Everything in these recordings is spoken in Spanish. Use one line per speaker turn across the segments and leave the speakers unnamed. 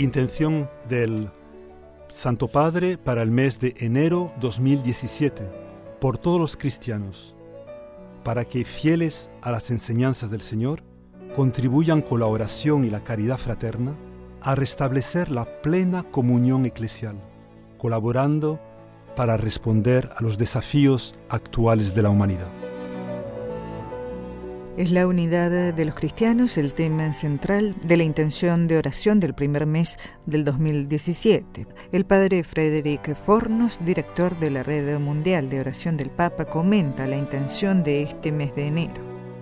Intención del Santo Padre para el mes de enero 2017, por todos los cristianos, para que, fieles a las enseñanzas del Señor, contribuyan con la oración y la caridad fraterna a restablecer la plena comunión eclesial, colaborando para responder a los desafíos actuales de la humanidad.
Es la unidad de los cristianos el tema central de la intención de oración del primer mes del 2017. El padre Frederick Fornos, director de la Red Mundial de Oración del Papa, comenta la intención de este mes de enero.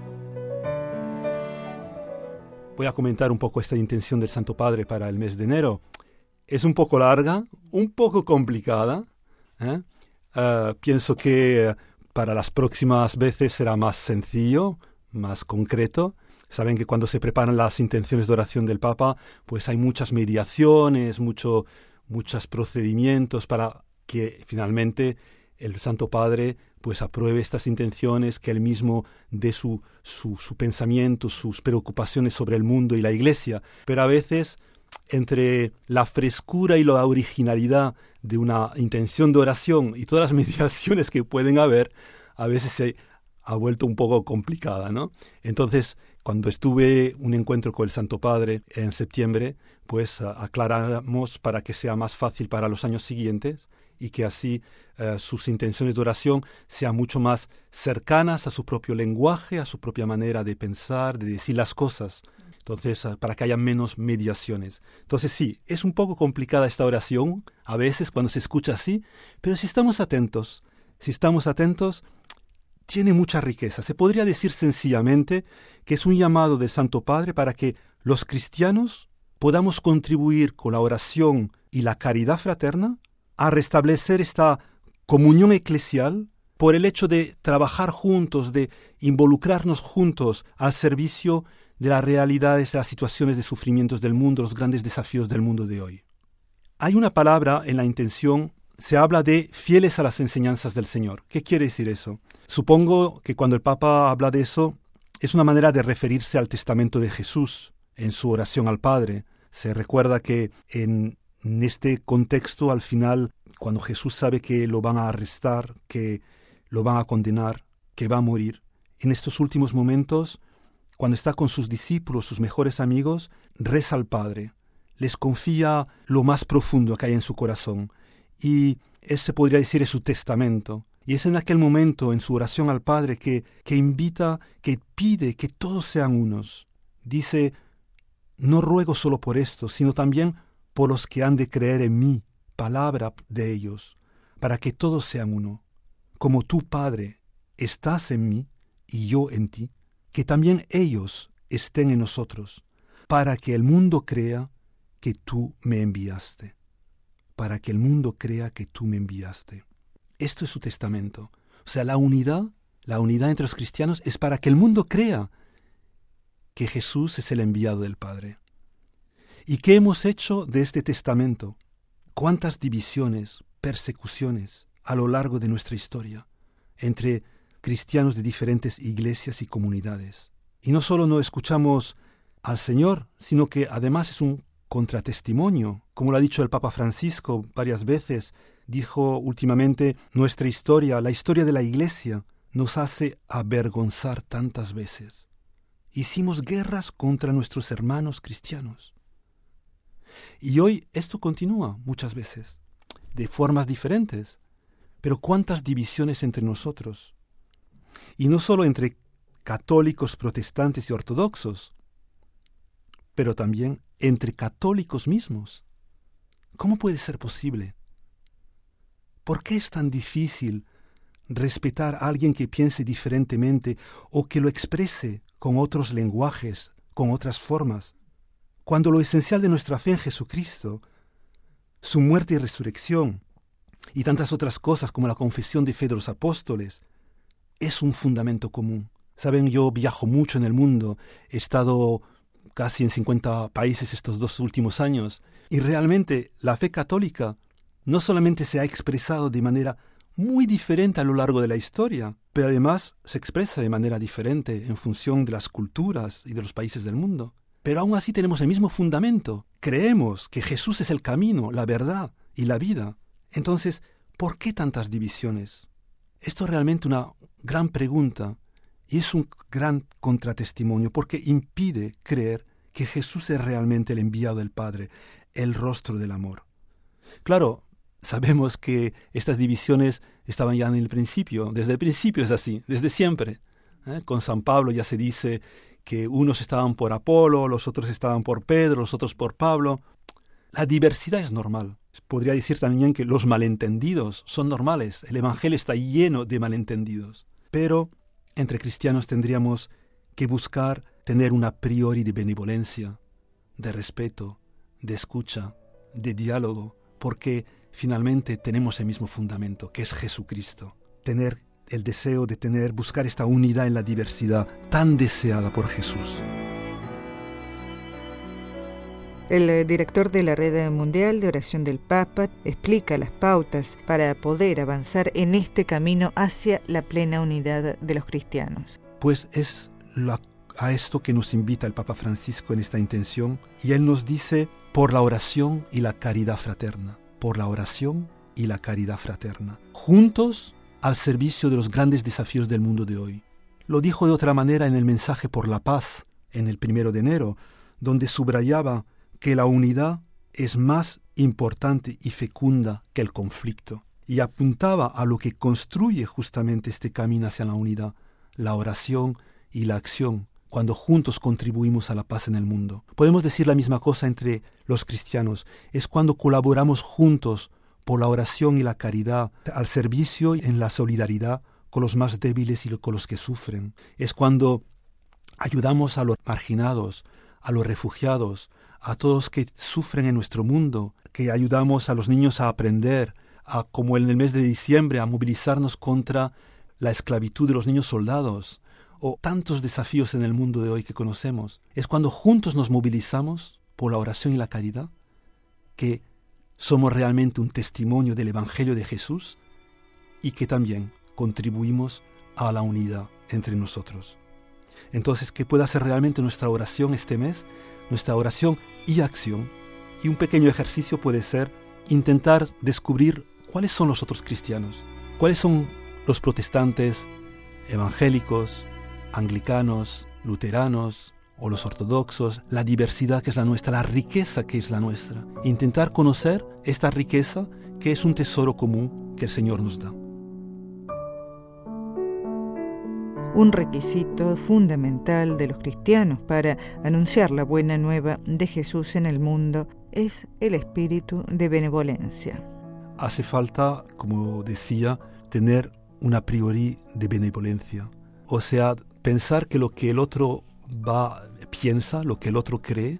Voy a comentar un poco esta intención del Santo Padre para el mes de enero. Es un poco larga, un poco complicada. Pienso que para las próximas veces será más sencillo, más concreto. Saben que cuando se preparan las intenciones de oración del Papa, pues hay muchas mediaciones, muchos procedimientos para que finalmente el Santo Padre pues apruebe estas intenciones, que él mismo dé su pensamiento, sus preocupaciones sobre el mundo y la Iglesia. Pero a veces, entre la frescura y la originalidad de una intención de oración y todas las mediaciones que pueden haber, a veces se ha vuelto un poco complicada, ¿no? Entonces, cuando estuve un encuentro con el Santo Padre en septiembre, pues aclaramos para que sea más fácil para los años siguientes y que así sus intenciones de oración sean mucho más cercanas a su propio lenguaje, a su propia manera de pensar, de decir las cosas. Entonces, para que haya menos mediaciones. Entonces, sí, es un poco complicada esta oración, a veces cuando se escucha así, pero si estamos atentos, tiene mucha riqueza. Se podría decir sencillamente que es un llamado del Santo Padre para que los cristianos podamos contribuir con la oración y la caridad fraterna a restablecer esta comunión eclesial por el hecho de trabajar juntos, de involucrarnos juntos al servicio de las realidades, de las situaciones de sufrimientos del mundo, los grandes desafíos del mundo de hoy. Hay una palabra en la intención, se habla de fieles a las enseñanzas del Señor. ¿Qué quiere decir eso? Supongo que cuando el Papa habla de eso, es una manera de referirse al testamento de Jesús en su oración al Padre. Se recuerda que en este contexto, al final, cuando Jesús sabe que lo van a arrestar, que lo van a condenar, que va a morir, en estos últimos momentos, cuando está con sus discípulos, sus mejores amigos, reza al Padre, les confía lo más profundo que hay en su corazón. Y ese podría decir es su testamento. Y es en aquel momento, en su oración al Padre, que invita, que pide que todos sean unos. Dice, no ruego solo por esto, sino también por los que han de creer en mí, palabra de ellos, para que todos sean uno. Como tú, Padre, estás en mí y yo en ti, que también ellos estén en nosotros, para que el mundo crea que tú me enviaste. Para que el mundo crea que tú me enviaste. Esto es su testamento. O sea, la unidad entre los cristianos es para que el mundo crea que Jesús es el enviado del Padre. ¿Y qué hemos hecho de este testamento? ¿Cuántas divisiones, persecuciones a lo largo de nuestra historia entre cristianos de diferentes iglesias y comunidades? Y no solo no escuchamos al Señor, sino que además es un contratestimonio. Como lo ha dicho el Papa Francisco varias veces, dijo últimamente, nuestra historia, la historia de la Iglesia, nos hace avergonzar tantas veces. Hicimos guerras contra nuestros hermanos cristianos. Y hoy esto continúa muchas veces, de formas diferentes. Pero cuántas divisiones entre nosotros. Y no solo entre católicos, protestantes y ortodoxos, pero también entre católicos mismos. ¿Cómo puede ser posible? ¿Por qué es tan difícil respetar a alguien que piense diferentemente o que lo exprese con otros lenguajes, con otras formas, cuando lo esencial de nuestra fe en Jesucristo, su muerte y resurrección, y tantas otras cosas como la confesión de fe de los apóstoles, es un fundamento común? Saben, yo viajo mucho en el mundo, he estado casi en 50 países estos 2 últimos años, y realmente la fe católica no solamente se ha expresado de manera muy diferente a lo largo de la historia, pero además se expresa de manera diferente en función de las culturas y de los países del mundo. pero aún así tenemos el mismo fundamento. Creemos que Jesús es el camino, la verdad y la vida. Entonces, ¿por qué tantas divisiones? Esto es realmente una gran pregunta y es un gran contratestimonio porque impide creer que Jesús es realmente el enviado del Padre, el rostro del amor. Claro, sabemos que estas divisiones estaban ya en el principio. Desde el principio es así, desde siempre. Con San Pablo ya se dice que unos estaban por Apolo, los otros estaban por Pedro, los otros por Pablo. La diversidad es normal. Podría decir también que los malentendidos son normales. El Evangelio está lleno de malentendidos. Pero entre cristianos tendríamos que buscar tener una priori de benevolencia, de respeto, de escucha, de diálogo, porque finalmente tenemos el mismo fundamento, que es Jesucristo. Tener el deseo de buscar esta unidad en la diversidad tan deseada por Jesús.
El director de la Red Mundial de Oración del Papa explica las pautas para poder avanzar en este camino hacia la plena unidad de los cristianos.
Pues es a esto que nos invita el Papa Francisco en esta intención, y él nos dice: por la oración y la caridad fraterna, por la oración y la caridad fraterna, juntos al servicio de los grandes desafíos del mundo de hoy. Lo dijo de otra manera en el mensaje por la paz, en el 1 de enero, donde subrayaba que la unidad es más importante y fecunda que el conflicto, y apuntaba a lo que construye justamente este camino hacia la unidad, la oración y la acción, cuando juntos contribuimos a la paz en el mundo. Podemos decir la misma cosa entre los cristianos, es cuando colaboramos juntos por la oración y la caridad, al servicio y en la solidaridad con los más débiles y con los que sufren. Es cuando ayudamos a los marginados, a los refugiados, a todos que sufren en nuestro mundo, que ayudamos a los niños a aprender, como en el mes de diciembre, a movilizarnos contra la esclavitud de los niños soldados, o tantos desafíos en el mundo de hoy que conocemos. Es cuando juntos nos movilizamos por la oración y la caridad que somos realmente un testimonio del Evangelio de Jesús y que también contribuimos a la unidad entre nosotros. Entonces, ¿qué puede hacer realmente nuestra oración este mes? Nuestra oración y acción. Y un pequeño ejercicio puede ser intentar descubrir cuáles son los otros cristianos, cuáles son los protestantes, evangélicos, anglicanos, luteranos o los ortodoxos, la diversidad que es la nuestra, la riqueza que es la nuestra. Intentar conocer esta riqueza que es un tesoro común que el Señor nos da.
Un requisito fundamental de los cristianos para anunciar la buena nueva de Jesús en el mundo es el espíritu de benevolencia.
Hace falta, como decía, tener una priori de benevolencia. O sea, pensar que lo que el otro piensa, lo que el otro cree,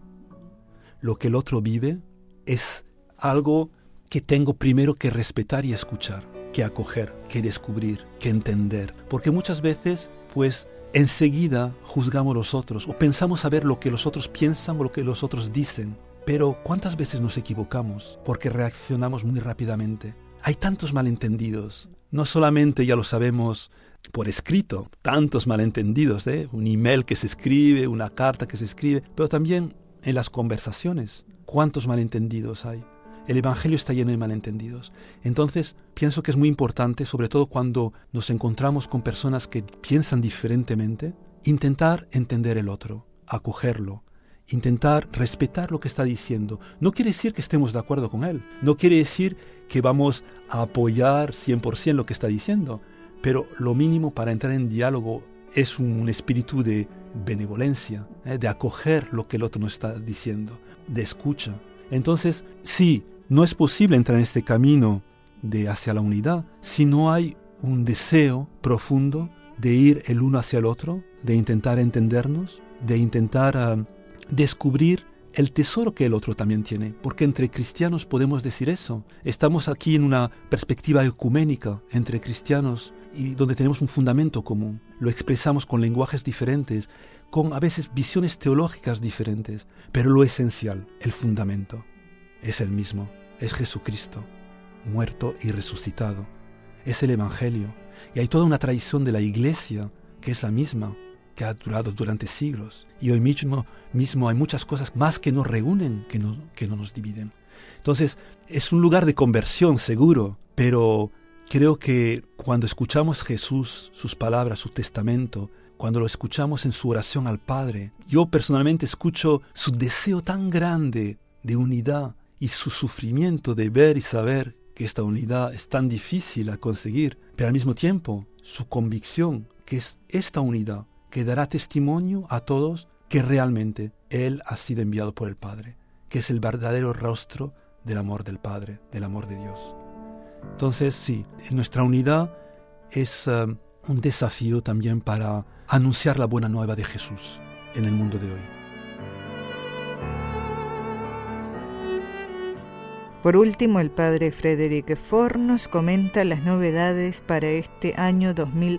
lo que el otro vive, es algo que tengo primero que respetar y escuchar, que acoger, que descubrir, que entender. Porque muchas veces, pues, enseguida juzgamos a los otros o pensamos saber lo que los otros piensan o lo que los otros dicen. Pero ¿cuántas veces nos equivocamos? Porque reaccionamos muy rápidamente. Hay tantos malentendidos. No solamente, ya lo sabemos, por escrito, tantos malentendidos, un email que se escribe, una carta que se escribe, pero también en las conversaciones. ¿Cuántos malentendidos hay? El Evangelio está lleno de malentendidos. Entonces, pienso que es muy importante, sobre todo cuando nos encontramos con personas que piensan diferentemente, intentar entender el otro, acogerlo, intentar respetar lo que está diciendo. No quiere decir que estemos de acuerdo con él, no quiere decir que vamos a apoyar 100% lo que está diciendo, pero lo mínimo para entrar en diálogo es un espíritu de benevolencia, de acoger lo que el otro nos está diciendo, de escucha. Entonces, sí, no es posible entrar en este camino hacia la unidad si no hay un deseo profundo de ir el uno hacia el otro, de intentar entendernos, de intentar descubrir el tesoro que el otro también tiene. Porque entre cristianos podemos decir eso. Estamos aquí en una perspectiva ecuménica entre cristianos y donde tenemos un fundamento común. Lo expresamos con lenguajes diferentes, con a veces visiones teológicas diferentes, pero lo esencial, el fundamento, es el mismo, es Jesucristo, muerto y resucitado. Es el Evangelio. Y hay toda una tradición de la Iglesia que es la misma. que ha durado durante siglos. Y hoy mismo hay muchas cosas más que nos reúnen, que no nos dividen. Entonces, es un lugar de conversión, seguro, pero creo que cuando escuchamos a Jesús, sus palabras, su testamento, cuando lo escuchamos en su oración al Padre, yo personalmente escucho su deseo tan grande de unidad y su sufrimiento de ver y saber que esta unidad es tan difícil a conseguir, pero al mismo tiempo su convicción que es esta unidad que dará testimonio a todos que realmente Él ha sido enviado por el Padre, que es el verdadero rostro del amor del Padre, del amor de Dios. Entonces, sí, nuestra unidad es un desafío también para anunciar la buena nueva de Jesús en el mundo de hoy.
Por último, el padre Frédéric Fornos comenta las novedades para este año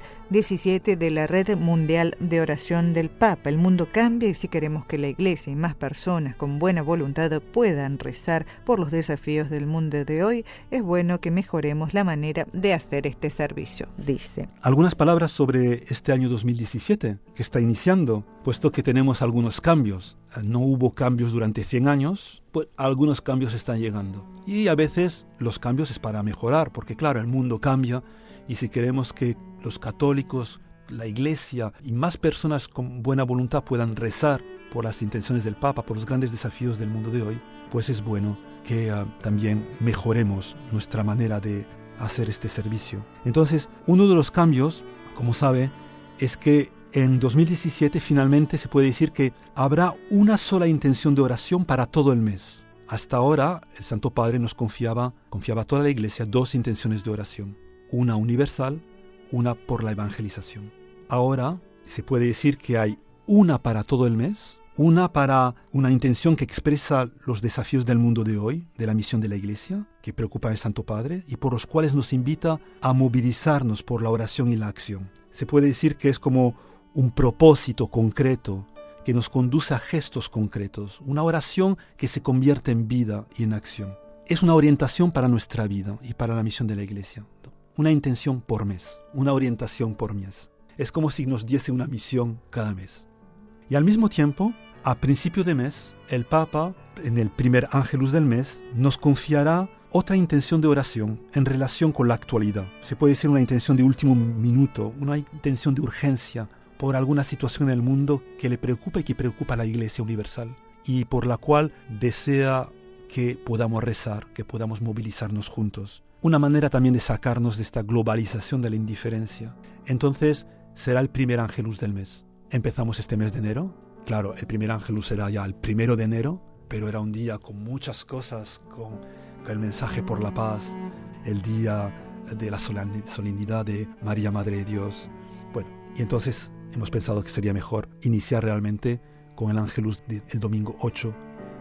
2017 de la Red Mundial de Oración del Papa. El mundo cambia y si queremos que la Iglesia y más personas con buena voluntad puedan rezar por los desafíos del mundo de hoy, es bueno que mejoremos la manera de hacer este servicio, dice.
Algunas palabras sobre este año 2017 que está iniciando, puesto que tenemos algunos cambios. No hubo cambios durante 100 años, pues algunos cambios están llegando. Y a veces los cambios es para mejorar, porque claro, el mundo cambia y si queremos que los católicos, la Iglesia y más personas con buena voluntad puedan rezar por las intenciones del Papa, por los grandes desafíos del mundo de hoy, pues es bueno que también mejoremos nuestra manera de hacer este servicio. Entonces, uno de los cambios, como sabe, es que en 2017 finalmente se puede decir que habrá una sola intención de oración para todo el mes. Hasta ahora el Santo Padre nos confiaba a toda la Iglesia 2 intenciones de oración. Una universal, una por la evangelización. Ahora se puede decir que hay una para todo el mes, una para una intención que expresa los desafíos del mundo de hoy, de la misión de la Iglesia, que preocupa al Santo Padre y por los cuales nos invita a movilizarnos por la oración y la acción. Se puede decir que es como un propósito concreto que nos conduce a gestos concretos, una oración que se convierte en vida y en acción. Es una orientación para nuestra vida y para la misión de la Iglesia. Una intención por mes, una orientación por mes. Es como si nos diese una misión cada mes. Y al mismo tiempo, a principio de mes, el Papa, en el primer Ángelus del mes, nos confiará otra intención de oración en relación con la actualidad. Se puede decir una intención de último minuto, una intención de urgencia, por alguna situación en el mundo que le preocupa y que preocupa a la Iglesia Universal y por la cual desea que podamos rezar, que podamos movilizarnos juntos. Una manera también de sacarnos de esta globalización de la indiferencia. Entonces será el primer Ángelus del mes. Empezamos este mes de enero. Claro, el primer Ángelus será ya el 1 de enero, pero era un día con muchas cosas, con el mensaje por la paz, el día de la solemnidad de María Madre de Dios. Bueno, y entonces hemos pensado que sería mejor iniciar realmente con el Ángelus el domingo 8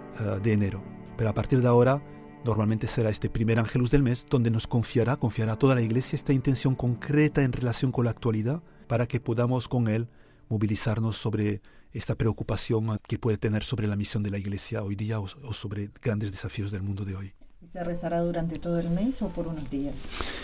de enero. Pero a partir de ahora, normalmente será este primer Ángelus del mes donde nos confiará a toda la Iglesia esta intención concreta en relación con la actualidad para que podamos con él movilizarnos sobre esta preocupación que puede tener sobre la misión de la Iglesia hoy día o sobre grandes desafíos del mundo de hoy.
¿Se rezará durante todo el mes o por unos días?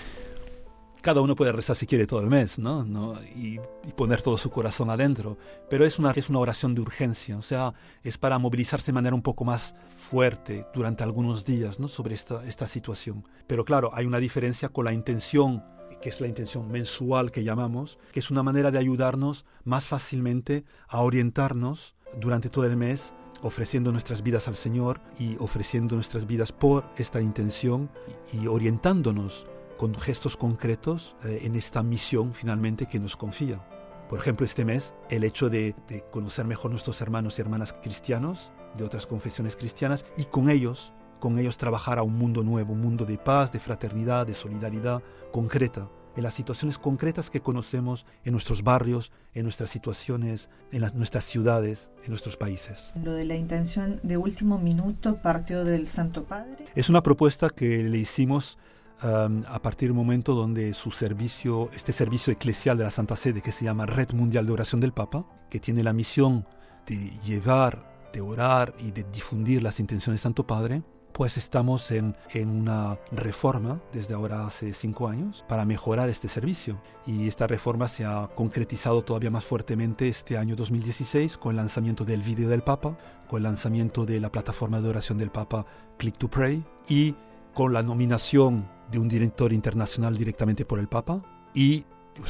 Cada uno puede rezar si quiere todo el mes, ¿no? Y poner todo su corazón adentro. Pero es una oración de urgencia, o sea, es para movilizarse de manera un poco más fuerte durante algunos días, ¿no? Sobre esta situación. Pero claro, hay una diferencia con la intención, que es la intención mensual que llamamos, que es una manera de ayudarnos más fácilmente a orientarnos durante todo el mes, ofreciendo nuestras vidas al Señor y ofreciendo nuestras vidas por esta intención y orientándonos con gestos concretos en esta misión finalmente que nos confía. Por ejemplo, este mes, el hecho de conocer mejor nuestros hermanos y hermanas cristianos, de otras confesiones cristianas, y con ellos trabajar a un mundo nuevo, un mundo de paz, de fraternidad, de solidaridad concreta, en las situaciones concretas que conocemos en nuestros barrios, en nuestras situaciones, en nuestras ciudades, en nuestros países.
Lo de la intención de último minuto partió del Santo Padre.
Es una propuesta que le hicimos a partir del momento donde este servicio eclesial de la Santa Sede, que se llama Red Mundial de Oración del Papa, que tiene la misión de llevar, de orar y de difundir las intenciones del Santo Padre, pues estamos en una reforma desde ahora hace 5 años para mejorar este servicio. Y esta reforma se ha concretizado todavía más fuertemente este año 2016 con el lanzamiento del vídeo del Papa, con el lanzamiento de la plataforma de oración del Papa Click to Pray y con la nominación de un director internacional directamente por el Papa y,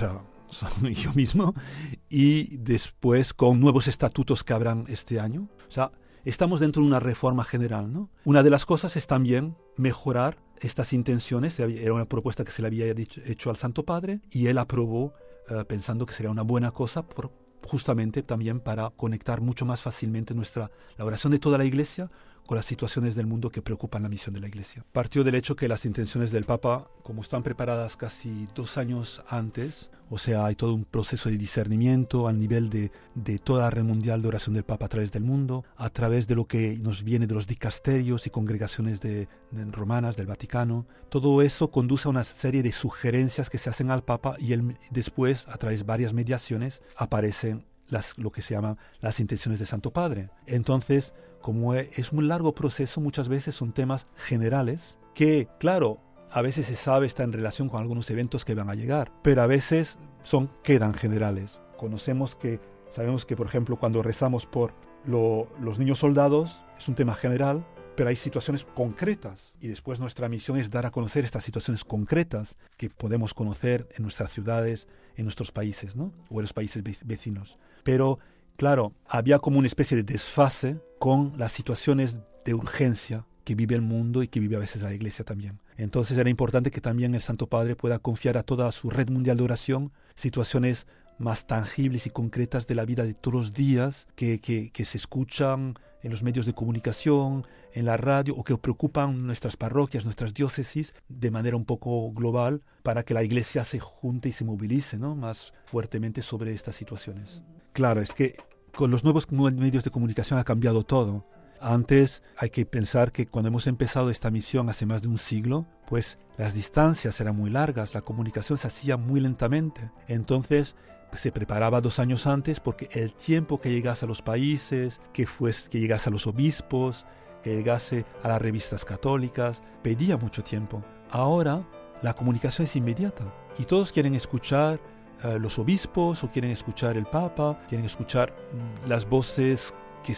soy yo mismo, y después con nuevos estatutos que habrán este año. Estamos dentro de una reforma general, ¿no? Una de las cosas es también mejorar estas intenciones. Era una propuesta que se le había hecho al Santo Padre y él aprobó pensando que sería una buena cosa justamente también para conectar mucho más fácilmente la oración de toda la Iglesia con las situaciones del mundo que preocupan la misión de la Iglesia. Partió del hecho que las intenciones del Papa, como están preparadas casi 2 años antes, hay todo un proceso de discernimiento al nivel de toda la red mundial de oración del Papa a través del mundo, a través de lo que nos viene de los dicasterios y congregaciones romanas del Vaticano. Todo eso conduce a una serie de sugerencias que se hacen al Papa y él después, a través de varias mediaciones, aparecen lo que se llama las intenciones del Santo Padre. Entonces, como es un largo proceso, muchas veces son temas generales que, claro, a veces se sabe está en relación con algunos eventos que van a llegar, pero a veces quedan generales. Sabemos que, por ejemplo, cuando rezamos por los niños soldados, es un tema general, pero hay situaciones concretas y después nuestra misión es dar a conocer estas situaciones concretas que podemos conocer en nuestras ciudades, en nuestros países, ¿no? O en los países vecinos. Pero, claro, había como una especie de desfase con las situaciones de urgencia que vive el mundo y que vive a veces la Iglesia también. Entonces era importante que también el Santo Padre pueda confiar a toda su red mundial de oración situaciones más tangibles y concretas de la vida de todos los días que se escuchan en los medios de comunicación, en la radio, o que preocupan nuestras parroquias, nuestras diócesis, de manera un poco global, para que la Iglesia se junte y se movilice, ¿no?, más fuertemente sobre estas situaciones. Claro, es que con los nuevos medios de comunicación ha cambiado todo. Antes hay que pensar que cuando hemos empezado esta misión hace más de un siglo, pues las distancias eran muy largas, la comunicación se hacía muy lentamente. Entonces se preparaba 2 años antes porque el tiempo que llegase a los países, que llegase a los obispos, que llegase a las revistas católicas, pedía mucho tiempo. Ahora la comunicación es inmediata y todos quieren escuchar los obispos o quieren escuchar el Papa, quieren escuchar las voces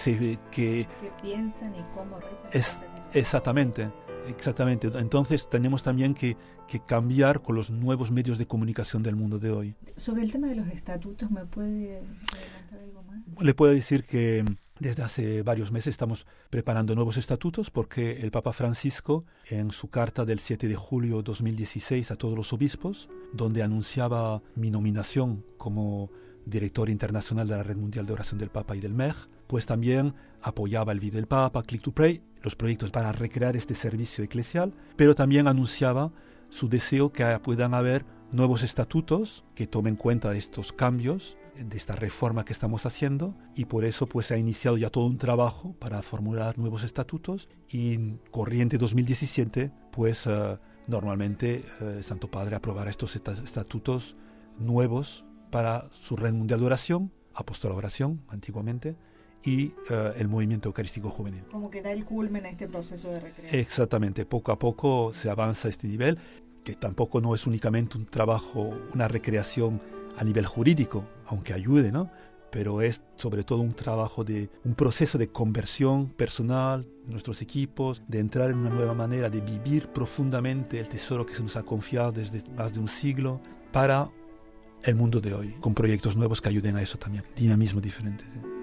que
piensan y cómo rezan.
Exactamente. Entonces tenemos también que cambiar con los nuevos medios de comunicación del mundo de hoy.
Sobre el tema de los estatutos, ¿me puede adelantar algo más?
Le puedo decir que desde hace varios meses estamos preparando nuevos estatutos porque el Papa Francisco, en su carta del 7 de julio de 2016 a todos los obispos, donde anunciaba mi nominación como director internacional de la Red Mundial de Oración del Papa y del MEG, pues también apoyaba el vídeo del Papa, Click to Pray, los proyectos para recrear este servicio eclesial, pero también anunciaba su deseo que puedan haber nuevos estatutos que tomen cuenta de estos cambios, de esta reforma que estamos haciendo, y por eso pues se ha iniciado ya todo un trabajo para formular nuevos estatutos y corriente 2017 pues normalmente el Santo Padre aprobará estos estatutos nuevos para su Red Mundial de Oración, Apostolado de Oración antiguamente, y el movimiento eucarístico juvenil.
Como que da el culmen a este proceso de recreación.
Exactamente, poco a poco se avanza a este nivel, que tampoco no es únicamente un trabajo, una recreación a nivel jurídico, aunque ayude, ¿no? Pero es sobre todo un trabajo un proceso de conversión personal de nuestros equipos, de entrar en una nueva manera de vivir profundamente el tesoro que se nos ha confiado desde más de un siglo para el mundo de hoy, con proyectos nuevos que ayuden a eso también, dinamismo diferente. ¿Sí?